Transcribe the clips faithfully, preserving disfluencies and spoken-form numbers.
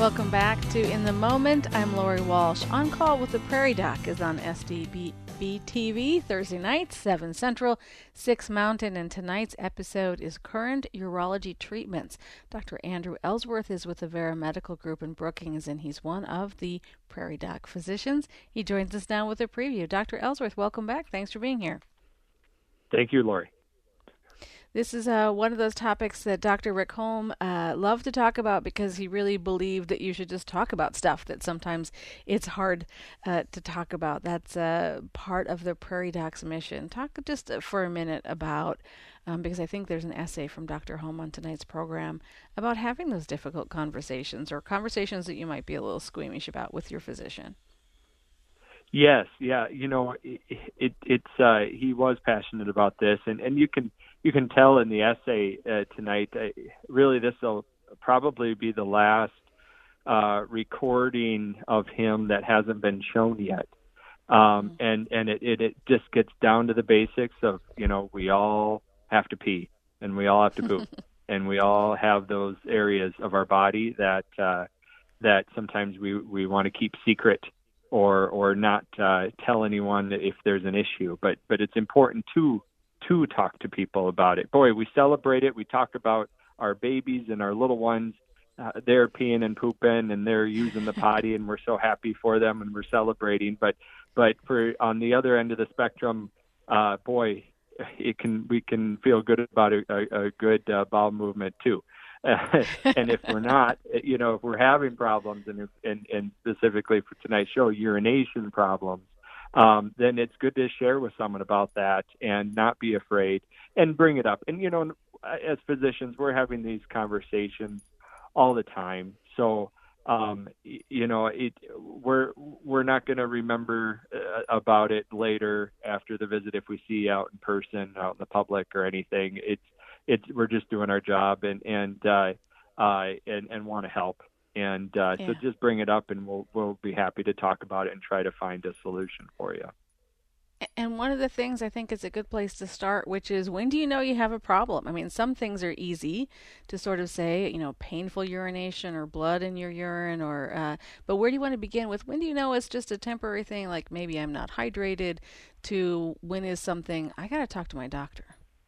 Welcome back to In the Moment. I'm Lori Walsh. On Call with the Prairie Doc is on S D B T V Thursday nights, seven Central, six Mountain, and tonight's episode is Current Urology Treatments. Doctor Andrew Ellsworth is with the Vera Medical Group in Brookings, and he's one of the Prairie Doc physicians. He joins us now with a preview. Doctor Ellsworth, welcome back. Thanks for being here. Thank you, Lori. This is uh, one of those topics that Doctor Rick Holm uh, loved to talk about because he really believed that you should just talk about stuff that sometimes it's hard uh, to talk about. That's uh, part of the Prairie Doc's mission. Talk just for a minute about, um, because I think there's an essay from Doctor Holm on tonight's program about having those difficult conversations or conversations that you might be a little squeamish about with your physician. Yes, yeah, you know, it, it, it's uh, he was passionate about this, and, and you can you can tell in the essay uh, tonight. Uh, really, this will probably be the last uh, recording of him that hasn't been shown yet, um, mm-hmm. and and it, it it just gets down to the basics of, you know, we all have to pee and we all have to poop, and we all have those areas of our body that uh, that sometimes we we want to keep secret. Or, or not uh, tell anyone if there's an issue, but but it's important to to talk to people about it. Boy, we celebrate it. We talk about our babies and our little ones. Uh, they're peeing and pooping and they're using the potty, and we're so happy for them and we're celebrating. But but for on the other end of the spectrum, uh, boy, it can we can feel good about a, a, a good uh, bowel movement too. And if we're not, you know, if we're having problems, and, if, and, and specifically for tonight's show, urination problems, um, then it's good to share with someone about that and not be afraid and bring it up. And, you know, as physicians, we're having these conversations all the time. So, um, you know, it, we're we're not going to remember uh, about it later after the visit if we see you out in person, out in the public or anything. It's It's we're just doing our job and and uh, uh, and, and want to help, and uh, yeah. so just bring it up, and we'll we'll be happy to talk about it and try to find a solution for you. And one of the things I think is a good place to start, which is, when do you know you have a problem? I mean, some things are easy to sort of say, you know, painful urination or blood in your urine, or uh, but where do you want to begin with? When do you know it's just a temporary thing, like maybe I'm not hydrated, to when is something I got to talk to my doctor?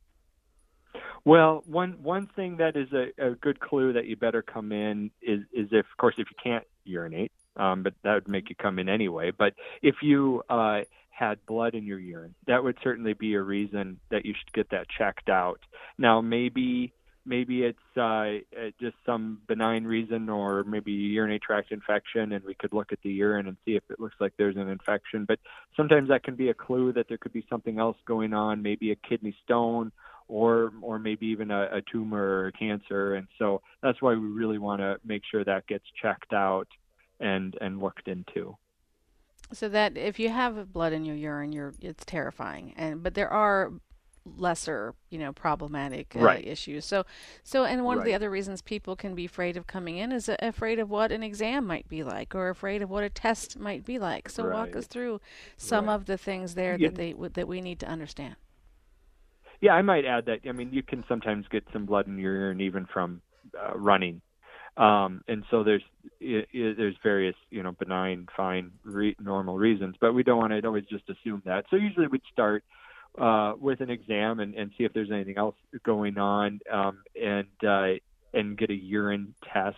Well, one one thing that is a, a good clue that you better come in is, is if, of course, if you can't urinate, um, but that would make you come in anyway. But if you uh, had blood in your urine, that would certainly be a reason that you should get that checked out. Now, maybe maybe it's uh, just some benign reason, or maybe a urinary tract infection, and we could look at the urine and see if it looks like there's an infection. But sometimes that can be a clue that there could be something else going on, maybe a kidney stone, or or maybe even a, a tumor or a cancer. And so that's why we really want to make sure that gets checked out and and looked into. So that if you have blood in your urine, you're it's terrifying. And but there are lesser, you know, problematic uh, right. issues. So so and one right. of the other reasons people can be afraid of coming in is afraid of what an exam might be like, or afraid of what a test might be like. So right. walk us through some right. of the things there yeah. that they that we need to understand. Yeah, I might add that, I mean, you can sometimes get some blood in your urine even from uh, running. Um, and so there's it, it, there's various, you know, benign, fine, re- normal reasons, but we don't want to always just assume that. So usually we'd start uh, with an exam and, and see if there's anything else going on, um, and uh, and get a urine test.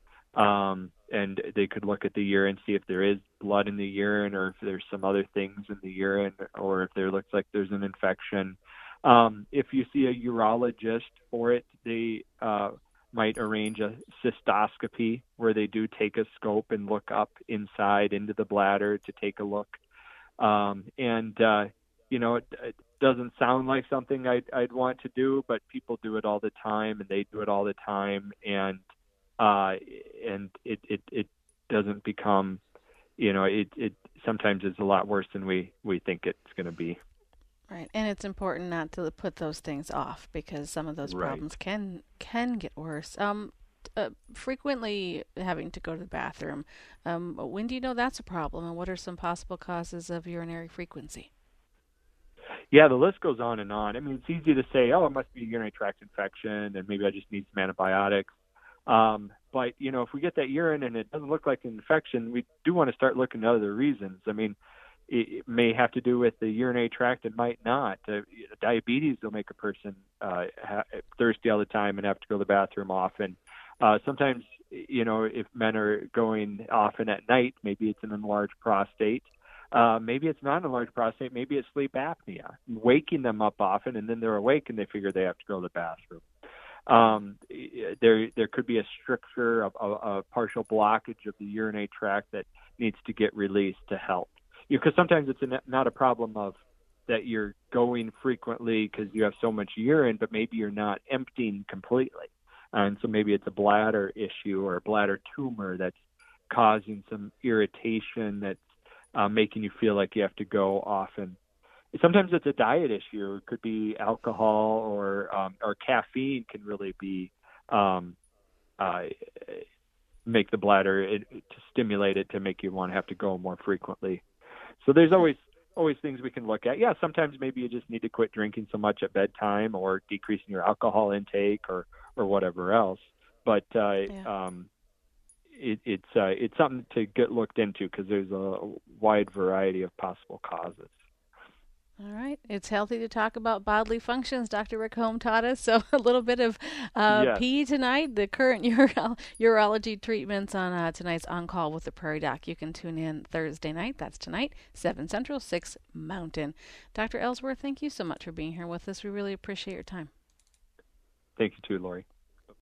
Um, and they could look at the urine, see if there is blood in the urine, or if there's some other things in the urine, or if there looks like there's an infection. Um, if you see a urologist for it, they uh, might arrange a cystoscopy where they do take a scope and look up inside into the bladder to take a look. Um, and, uh, you know, it, it doesn't sound like something I'd, I'd want to do, but people do it all the time, and they do it all the time. And uh, and it, it, it doesn't become, you know, it, it sometimes is a lot worse than we, we think it's going to be. Right, and it's important not to put those things off, because some of those right. problems can can get worse. Um, uh, frequently having to go to the bathroom. Um, when do you know that's a problem, and what are some possible causes of urinary frequency? Yeah, the list goes on and on. I mean, it's easy to say, oh, it must be a urinary tract infection, and maybe I just need some antibiotics. Um, but, you know, if we get that urine and it doesn't look like an infection, we do want to start looking at other reasons. I mean, it, it may have to do with the urinary tract. It might not. Uh, diabetes will make a person uh, ha- thirsty all the time and have to go to the bathroom often. Uh, sometimes, you know, if men are going often at night, maybe it's an enlarged prostate. Uh, maybe it's not an enlarged prostate. Maybe it's sleep apnea, waking them up often, and then they're awake and they figure they have to go to the bathroom. Um, there, there could be a stricture, a, a, a partial blockage of the urinary tract that needs to get released to help. Because sometimes it's a, not a problem of that you're going frequently because you have so much urine, but maybe you're not emptying completely. And so maybe it's a bladder issue or a bladder tumor that's causing some irritation that's uh, making you feel like you have to go often. Sometimes it's a diet issue. It could be alcohol or um, or caffeine can really be um, uh, make the bladder it, to stimulate it to make you want to have to go more frequently. So there's always always things we can look at. Yeah, sometimes maybe you just need to quit drinking so much at bedtime or decreasing your alcohol intake or or whatever else. But uh, yeah. um, it, it's uh, it's something to get looked into because there's a wide variety of possible causes. All right. It's healthy to talk about bodily functions. Doctor Rick Holm taught us. So a little bit of uh, yes. P tonight, the current uro- urology treatments on uh, tonight's On Call with the Prairie Doc. You can tune in Thursday night. That's tonight, seven Central, six Mountain. Doctor Ellsworth, thank you so much for being here with us. We really appreciate your time. Thank you too, Lori.